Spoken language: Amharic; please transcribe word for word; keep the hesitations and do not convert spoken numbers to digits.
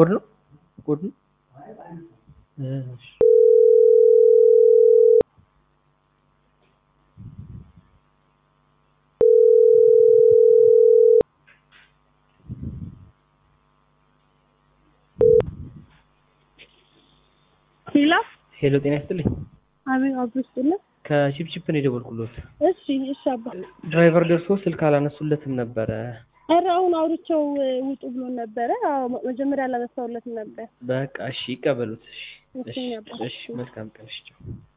ኮድ ነው ኮድ ነው እሺ ሄሎ ሄሎ ጤና ይስጥልኝ አሜን አብስጥልኝ ከቺፕቺፕ ነው የደወልኩሎት እሺ እሺ አባ ድራይቨር ደርሶ ስልክ አላነሱለትም ነበር አረ አሁን አውርቼው ውጡ ብሎ ነበር መጀመሪያ አላነሳውለትም ነበር በቃ እሺ ይቀበሉት እሺ እሺ እሺ መልካም ቀን እሺ